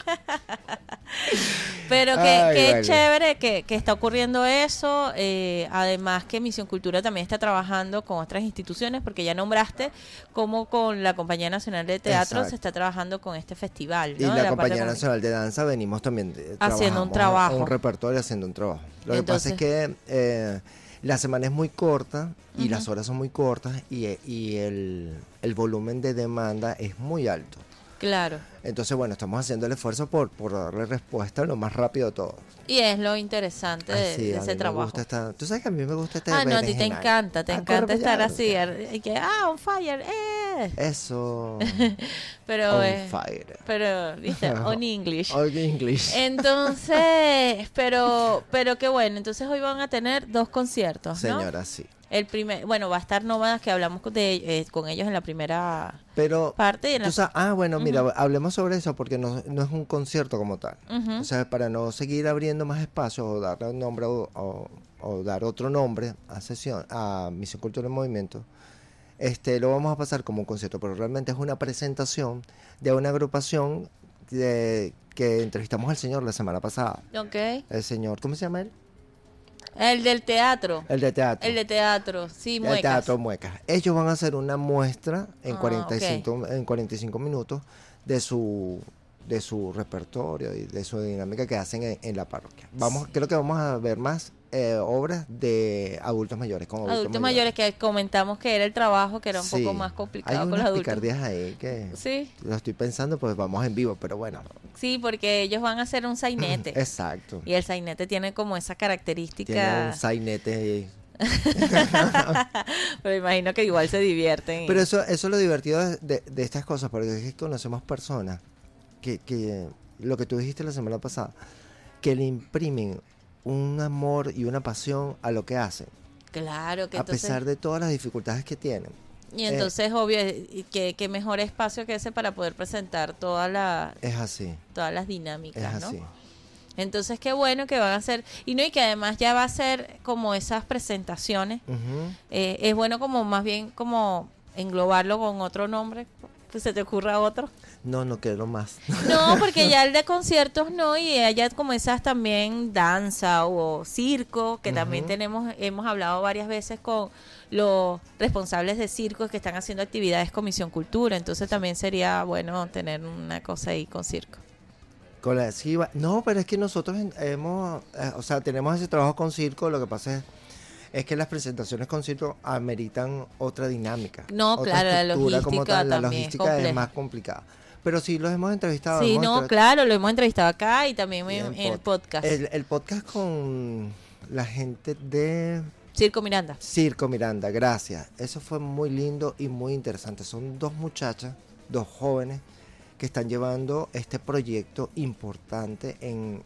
Pero qué chévere que está ocurriendo eso. Además que Misión Cultura también está trabajando con otras instituciones, porque ya nombraste como con la Compañía Nacional de Teatro se está trabajando con este festival, ¿no? Y la Compañía Nacional de Danza venimos también haciendo un trabajo. Un repertorio, haciendo un trabajo. Lo que pasa es que la semana es muy corta y las horas son muy cortas y el volumen de demanda es muy alto. Claro. Entonces, bueno, estamos haciendo el esfuerzo por darle respuesta lo más rápido a todo. Y es lo interesante de ese trabajo. Tú sabes que a mí me gusta no, a ti te encanta estar así. On fire, Eso. Pero on fire. Pero, ¿viste? On English. On English. Entonces, pero qué bueno. Entonces hoy van a tener 2 conciertos, ¿no? Señora, sí. El primer, va a estar Nómadas, que hablamos con ellos en la primera parte. Y mira, hablemos sobre eso porque no es un concierto como tal. O sea, para no seguir abriendo más espacios o darle un nombre o dar otro nombre a Misión Cultura en Movimiento, lo vamos a pasar como un concierto, pero realmente es una presentación de una agrupación que entrevistamos al señor la semana pasada. Okay. El señor, ¿cómo se llama él? El del teatro. El de teatro, sí, Muecas. El teatro Muecas. Ellos van a hacer una muestra en 45 minutos de su repertorio y de su dinámica que hacen en la parroquia. Creo que vamos a ver más obras de adultos mayores. Con adultos mayores, que comentamos que era el trabajo que era un poco más complicado con los adultos. Hay unas picardías ahí que lo estoy pensando, pues vamos en vivo, pero bueno. Sí, porque ellos van a hacer un sainete. Exacto. Y el sainete tiene como esa característica. Tiene un sainete pero imagino que igual se divierten. Pero eso es lo divertido de estas cosas, porque es que conocemos personas que lo que tú dijiste la semana pasada, que le imprimen un amor y una pasión a lo que hacen. Claro, que a pesar de todas las dificultades que tienen. Y entonces, obvio, que mejor espacio que ese para poder presentar todas las dinámicas, es así. ¿no? Entonces, qué bueno que van a hacer, y que además ya va a ser como esas presentaciones. Es bueno como más bien como englobarlo con otro nombre, que se te ocurra otro. No quiero más. No, porque ya el de conciertos no, y allá como esas también danza o circo, que también hemos hablado varias veces con los responsables de circos que están haciendo actividades con Misión Cultura, entonces también sería bueno tener una cosa ahí con circo. No, pero es que nosotros tenemos ese trabajo con circo, lo que pasa es que las presentaciones con circo ameritan otra dinámica. No, claro, la logística como tal, la logística es más complicada. Pero sí los hemos entrevistado. Sí, claro, lo hemos entrevistado acá y también en el podcast. El podcast con la gente de Circo Miranda, gracias. Eso fue muy lindo y muy interesante. Son 2 muchachas, 2 jóvenes que están llevando este proyecto importante en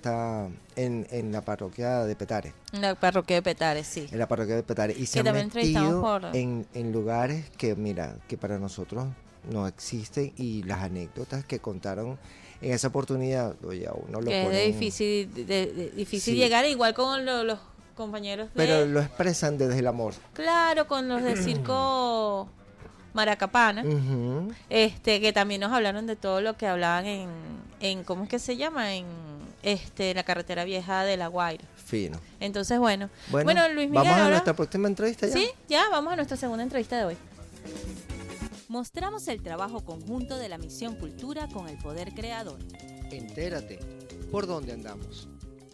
la parroquia de Petare. En la parroquia de Petare, sí. En la parroquia de Petare. Y se han metido en lugares que para nosotros no existen, y las anécdotas que contaron en esa oportunidad, oye, a uno lo que ponen, es difícil llegar, igual con los compañeros pero lo expresan desde el amor. Claro, con los de Circo Maracapana, que también nos hablaron de todo lo que hablaban en ¿cómo es que se llama? En la carretera vieja de La Guaira. Fino. Entonces, bueno, Luis Miguel, vamos a nuestra próxima entrevista ya. Sí, ya vamos a nuestra segunda entrevista de hoy. Mostramos el trabajo conjunto de la Misión Cultura con el Poder Creador. Entérate, ¿por dónde andamos?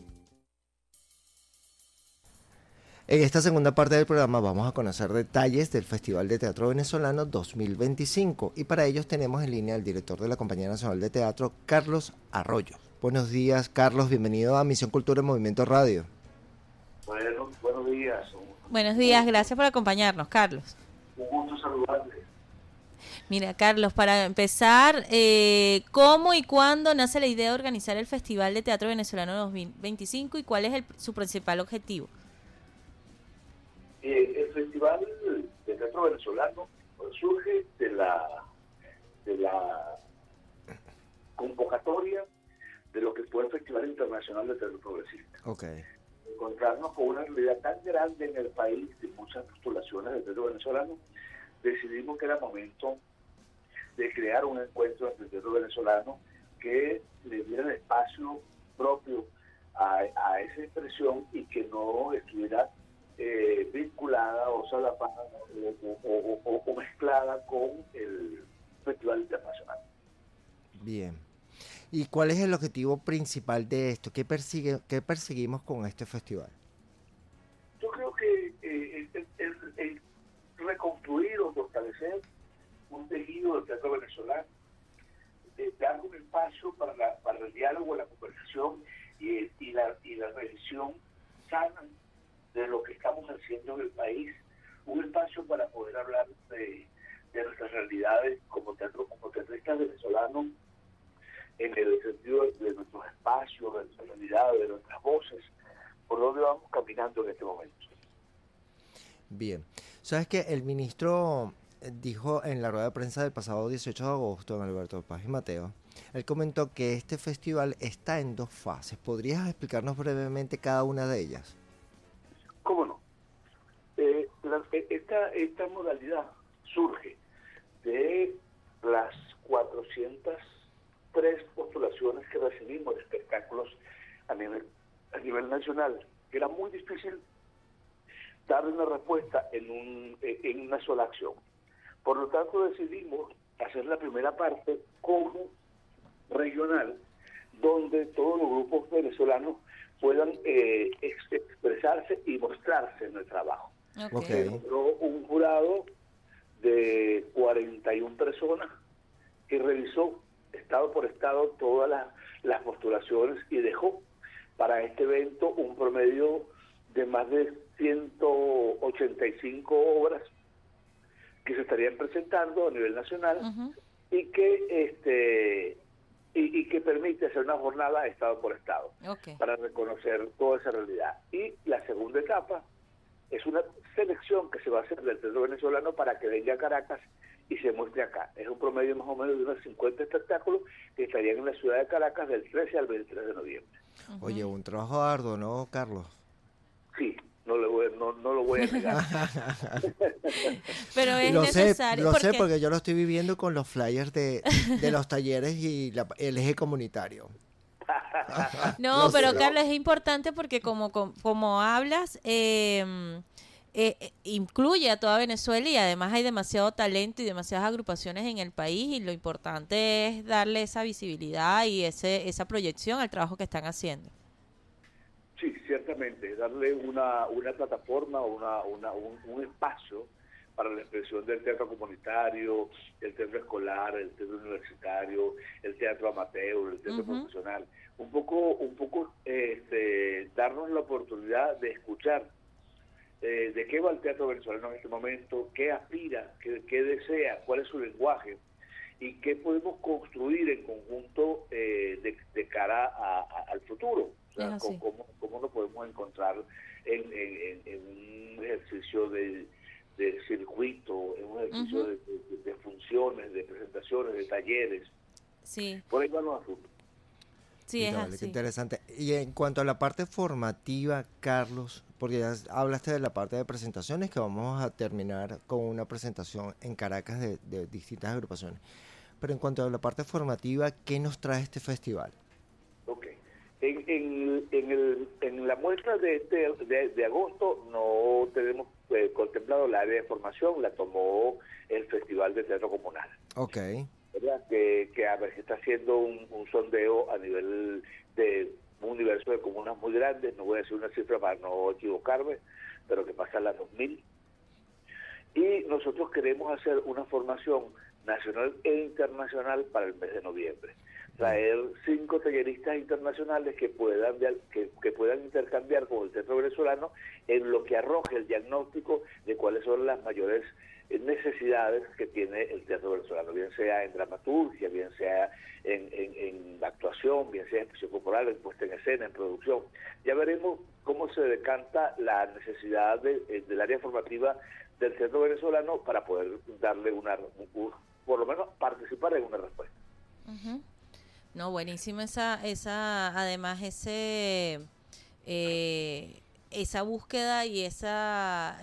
En esta segunda parte del programa vamos a conocer detalles del Festival de Teatro Venezolano 2025, y para ellos tenemos en línea al director de la Compañía Nacional de Teatro, Carlos Arroyo. Buenos días, Carlos, bienvenido a Misión Cultura en Movimiento Radio. Buenos días. Buenos días, gracias por acompañarnos, Carlos. Un gusto saludarle. Mira, Carlos, para empezar, ¿cómo y cuándo nace la idea de organizar el Festival de Teatro Venezolano 2025 y cuál es su principal objetivo? El Festival de Teatro Venezolano surge de la convocatoria de lo que fue el Festival Internacional de Teatro Progresista. Okay. Encontrarnos con una realidad tan grande en el país de muchas postulaciones de teatro venezolano, decidimos que era momento de crear un encuentro entre el teatro venezolano que le diera el espacio propio a esa expresión y que no estuviera vinculada o solapada o mezclada con el Festival Internacional. Bien. ¿Y cuál es el objetivo principal de esto? ¿Qué perseguimos con este festival? Yo creo que el reconstruir o fortalecer un tejido del teatro venezolano, dar un espacio para el diálogo, la conversación y la revisión sana de lo que estamos haciendo en el país, un espacio para poder hablar de nuestras realidades como teatristas venezolanos, en el sentido de nuestros espacios, de nuestras realidades, de nuestras voces, por donde vamos caminando en este momento. Bien. ¿Sabes que el ministro dijo en la rueda de prensa del pasado 18 de agosto, en Alberto Paz y Mateo, él comentó que este festival está en 2 fases? ¿Podrías explicarnos brevemente cada una de ellas? ¿Cómo no? Esta modalidad surge de las 403 postulaciones que recibimos de espectáculos a nivel nacional, que era muy difícil darle una respuesta en una sola acción. Por lo tanto, decidimos hacer la primera parte como regional, donde todos los grupos venezolanos puedan expresarse y mostrarse en el trabajo. Okay. Un jurado de 41 personas que revisó estado por estado todas las postulaciones y dejó para este evento un promedio de más de 185 obras que se estarían presentando a nivel nacional. Y que y que permite hacer una jornada estado por estado para reconocer toda esa realidad. Y la segunda etapa es una selección que se va a hacer del teatro venezolano para que venga a Caracas y se muestre acá. Es un promedio más o menos de unos 50 espectáculos que estarían en la ciudad de Caracas del 13 al 23 de noviembre. Oye, un trabajo arduo, ¿no, Carlos? Sí, no lo voy a negar. Pero es necesario. Lo sé porque yo lo estoy viviendo con los flyers de los talleres y el eje comunitario. No, pero Carlos, es importante porque como hablas, incluye a toda Venezuela y además hay demasiado talento y demasiadas agrupaciones en el país y lo importante es darle esa visibilidad y esa proyección al trabajo que están haciendo. Sí, ciertamente, darle una plataforma, un espacio para la expresión del teatro comunitario, el teatro escolar, el teatro universitario, el teatro amateur, el teatro profesional. Un poco darnos la oportunidad de escuchar de qué va el teatro venezolano en este momento, qué aspira, qué desea, cuál es su lenguaje y qué podemos construir en conjunto de cara al futuro. O sea, cómo nos podemos encontrar en un ejercicio de circuito, en un ejercicio de funciones, de presentaciones, de talleres. Sí. Por ahí van los asuntos. Sí, es vale, así. qué interesante. Y en cuanto a la parte formativa, Carlos, porque ya hablaste de la parte de presentaciones, que vamos a terminar con una presentación en Caracas de distintas agrupaciones. Pero en cuanto a la parte formativa, ¿qué nos trae este festival? Ok. En la muestra de agosto no tenemos contemplado la área de formación, la tomó el Festival de Teatro Comunal. Ok. ¿Verdad? Que está haciendo un sondeo a nivel de un universo de comunas muy grandes, no voy a decir una cifra para no equivocarme, pero que pasa a las 2000. Y nosotros queremos hacer una formación nacional e internacional para el mes de noviembre. Traer 5 talleristas internacionales que puedan intercambiar con el teatro venezolano en lo que arroje el diagnóstico de cuáles son las mayores necesidades que tiene el teatro venezolano, bien sea en dramaturgia, bien sea en actuación, bien sea en expresión corporal, en puesta en escena, en producción. Ya veremos cómo se decanta la necesidad del área formativa del Teatro Venezolano para poder darle por lo menos participar en una respuesta. Uh-huh. No, buenísimo además esa búsqueda y esa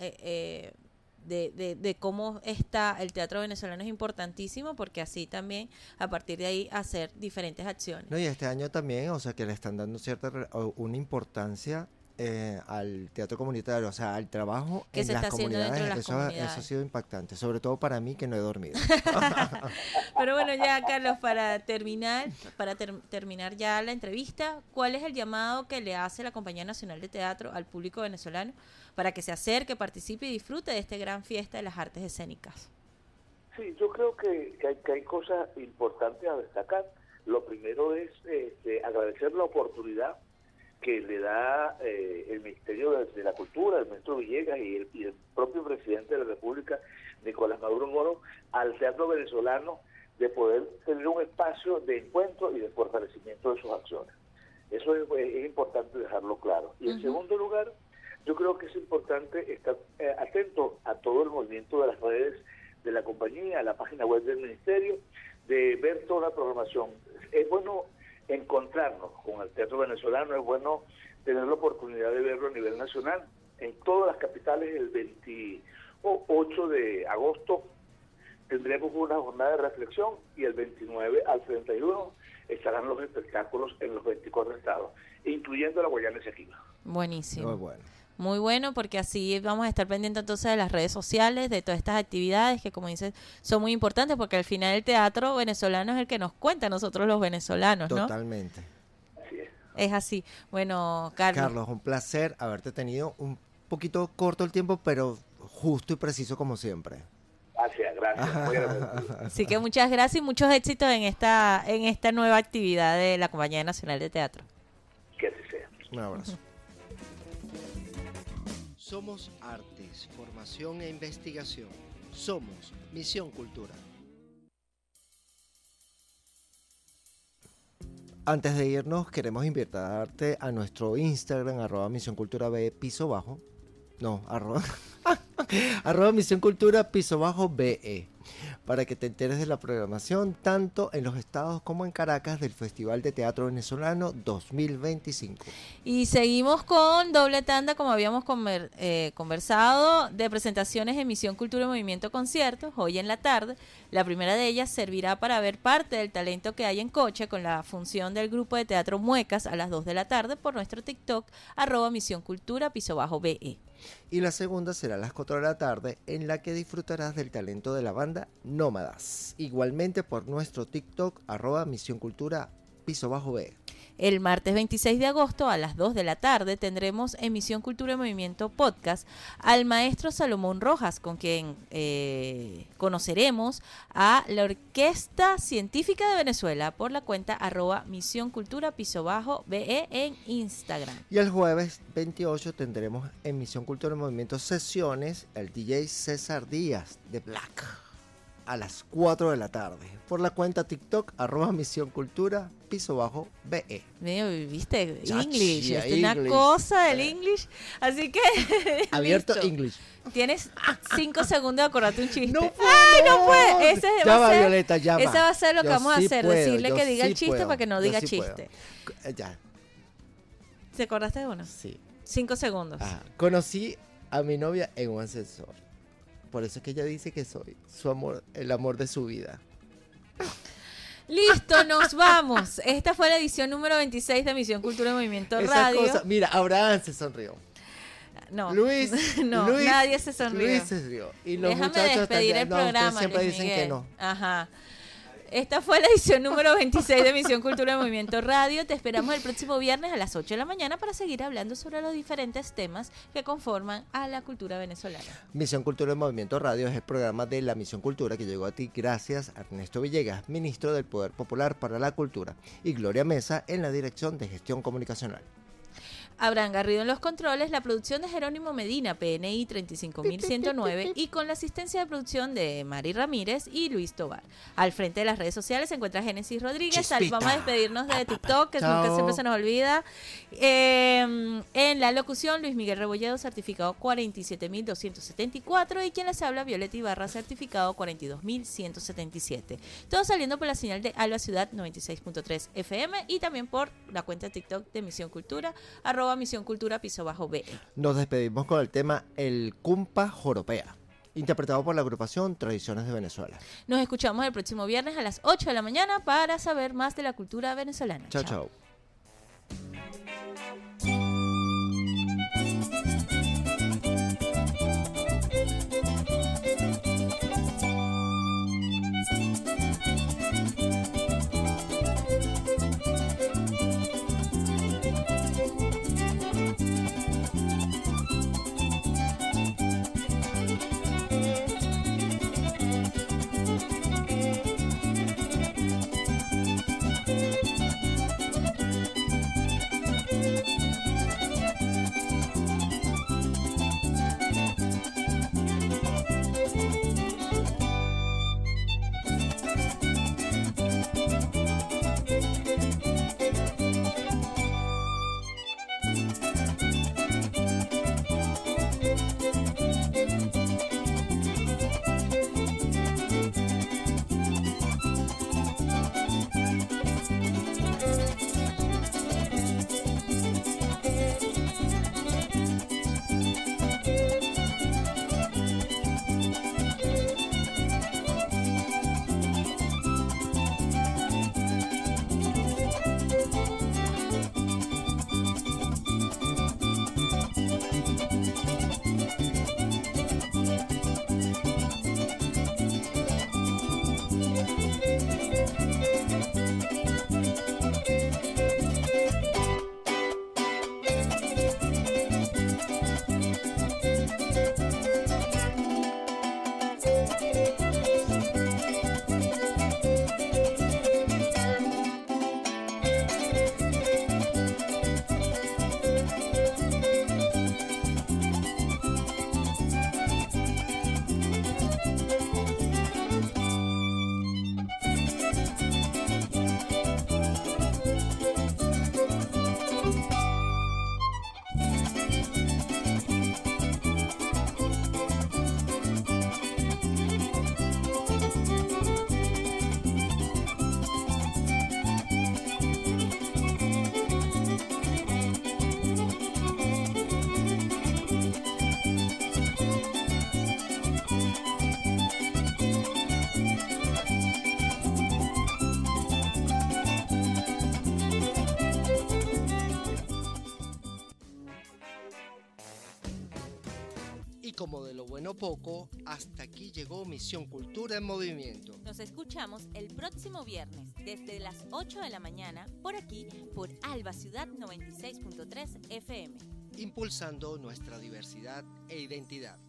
de cómo está el teatro venezolano es importantísimo, porque así también a partir de ahí hacer diferentes acciones. No, y este año también, o sea, que le están dando una importancia al teatro comunitario, o sea, al trabajo que en se las está haciendo dentro de las comunidades. Eso ha sido impactante, sobre todo para mí, que no he dormido. Pero bueno, ya Carlos, para terminar ya la entrevista, ¿cuál es el llamado que le hace la Compañía Nacional de Teatro al público venezolano para que se acerque, participe y disfrute de esta gran fiesta de las artes escénicas? Sí, yo creo que hay cosas importantes a destacar. Lo primero es agradecer la oportunidad que le da el Ministerio de la Cultura, el ministro Villegas y el propio presidente de la República, Nicolás Maduro Moro, al teatro venezolano, de poder tener un espacio de encuentro y de fortalecimiento de sus acciones. Eso es importante dejarlo claro. Y en segundo lugar, yo creo que es importante estar atento a todo el movimiento de las redes de la compañía, a la página web del ministerio, de ver toda la programación. Es bueno encontrarnos con el teatro venezolano, es bueno tener la oportunidad de verlo a nivel nacional. En todas las capitales, el 28 de agosto tendremos una jornada de reflexión y el 29 al 31 estarán los espectáculos en los 24 estados, incluyendo la Guayana Esequiba. Buenísimo. Muy bueno. Muy bueno, porque así vamos a estar pendientes entonces de las redes sociales, de todas estas actividades que, como dices, son muy importantes, porque al final el teatro venezolano es el que nos cuenta a nosotros los venezolanos, ¿no? Totalmente. Así es. Es así. Bueno, Carlos, un placer haberte tenido. Un poquito corto el tiempo, pero justo y preciso como siempre. Gracias. Muy agradecido. Así que muchas gracias y muchos éxitos en esta nueva actividad de la Compañía Nacional de Teatro. Que así sea. Un abrazo. Somos artes, formación e investigación. Somos Misión Cultura. Antes de irnos, queremos invitarte a nuestro Instagram, @MisiónCulturaB, _, no, @MisiónCultura _BE, para que te enteres de la programación tanto en los estados como en Caracas del Festival de Teatro Venezolano 2025. Y seguimos con doble tanda, como habíamos conversado, de presentaciones en Misión Cultura y Movimiento Conciertos, hoy en la tarde. La primera de ellas servirá para ver parte del talento que hay en Coche con la función del grupo de teatro Muecas a las 2 de la tarde por nuestro TikTok, @MisiónCultura _BE. Y la segunda será a las 4 de la tarde, en la que disfrutarás del talento de la banda Nómadas, igualmente por nuestro TikTok, @MisiónCultura _BE. El martes 26 de agosto a las 2 de la tarde tendremos en Misión Cultura y Movimiento Podcast al maestro Salomón Rojas, con quien conoceremos a la Orquesta Científica de Venezuela por la cuenta @MisiónCultura _BE en Instagram. Y el jueves 28 tendremos en Misión Cultura y Movimiento sesiones el DJ César Díaz de Black a las 4 de la tarde por la cuenta TikTok @MisiónCultura _BE. ¿Viste? Ya, English, yeah, es una English. Cosa del English, así que Abierto listo. English. Tienes 5 segundos de acordarte un chiste. No puedo. ¡Ay, no puede! Ese Ya va va, a ser, Violeta, ya va. esa va a ser lo que Yo vamos sí a hacer, puedo, decirle yo que diga sí el chiste puedo, para que no yo diga sí chiste. puedo. Ya, ¿Te acordaste de uno? sí. 5 segundos. Conocí a mi novia en un ascensor. Por eso es que ella dice que soy su amor, el amor de su vida. Listo, nos vamos. Esta fue la edición número 26 de Misión Cultura y Movimiento Esa Radio. cosa, mira, Abraham se sonrió. No, Luis, no, Luis, nadie se sonrió. Luis se rió. Y los Déjame muchachos despedir el ustedes programa, siempre Luis dicen Miguel. que no. Ajá. Esta fue la edición número 26 de Misión Cultura y Movimiento Radio. Te esperamos el próximo viernes a las 8 de la mañana para seguir hablando sobre los diferentes temas que conforman a la cultura venezolana. Misión Cultura y Movimiento Radio es el programa de la Misión Cultura que llegó a ti gracias a Ernesto Villegas, ministro del Poder Popular para la Cultura, y Gloria Mesa en la Dirección de Gestión Comunicacional. Abraham Garrido en los controles, la producción de Jerónimo Medina, PNI 35109, y con la asistencia de producción de Mari Ramírez y Luis Tobar. Al frente de las redes sociales se encuentra Génesis Rodríguez. Vamos a despedirnos de TikTok, que nunca siempre se nos olvida. En la locución, Luis Miguel Rebolledo, certificado 47.274, y quien les habla, Violeta Ibarra, certificado 42.177. Todo saliendo por la señal de Alba Ciudad 96.3 FM y también por la cuenta de TikTok de Misión Cultura, @Misión Cultura _BE. Nos despedimos con el tema El Cumpa Joropea, interpretado por la agrupación Tradiciones de Venezuela. Nos escuchamos el próximo viernes a las 8 de la mañana para saber más de la cultura venezolana. Chao, chao. Como de lo bueno poco, hasta aquí llegó Misión Cultura en Movimiento. Nos escuchamos el próximo viernes desde las 8 de la mañana por aquí, por Alba Ciudad 96.3 FM. Impulsando nuestra diversidad e identidad.